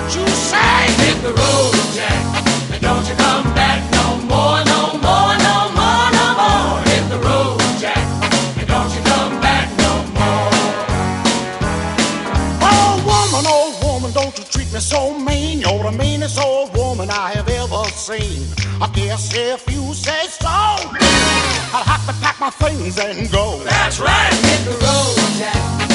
what you say. Hit the road, Jack, and don't you come back no more, no more, no more, no more. Hit the road, Jack, and don't you come back no more. Oh woman, don't you treat me so mean. You're the meanest old woman I have ever seen. I guess if you say so, I'll have to pack my things and go. That's right, hit the road, Jack.